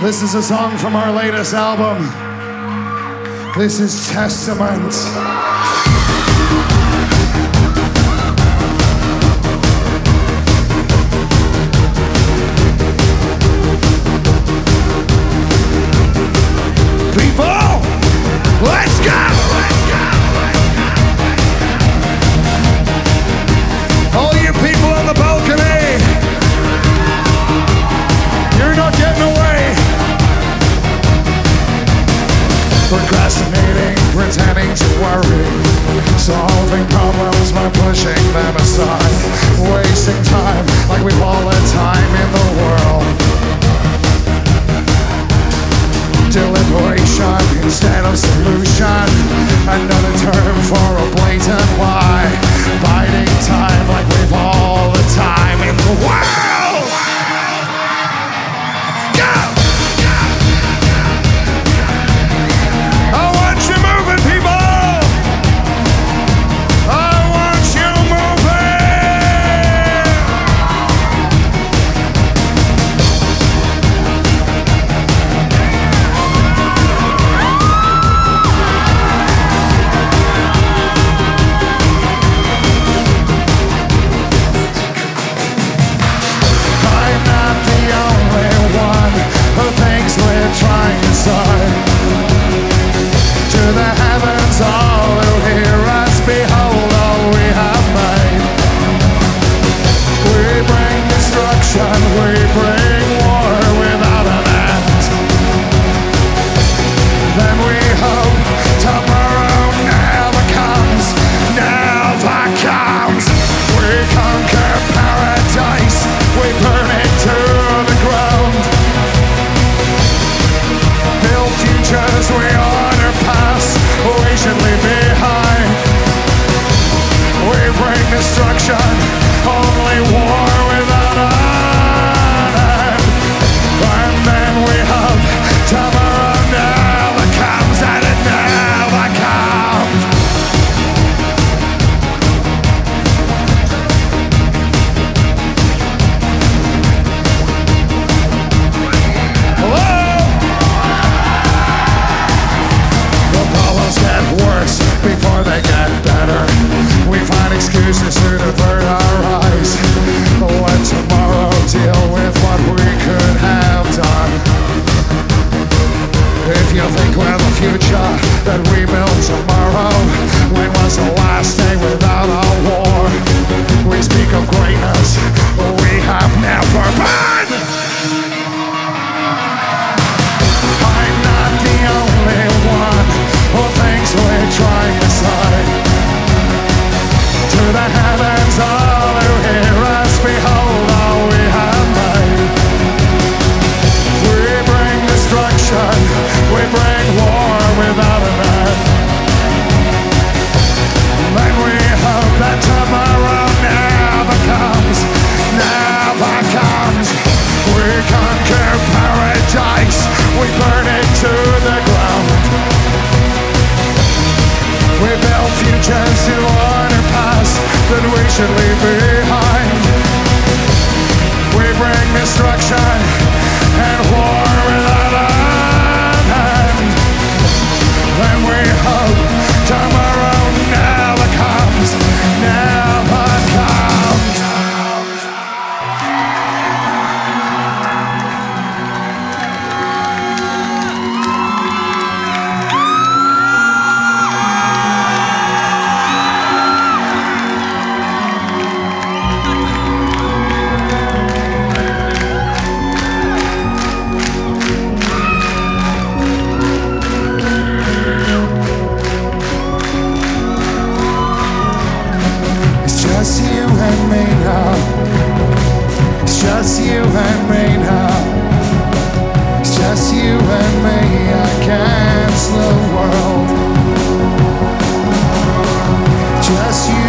This is a song from our latest album. This is Testament. People, let's go! All you people on the balcony, you're not getting away. Procrastinating, pretending to worry, solving problems by pushing them aside, wasting time like we've all the time in the world. Deliberation instead of solution, another term for a blatant lie, biding time like we've all the time in the world. Go! I want you moving, people! I want you Just you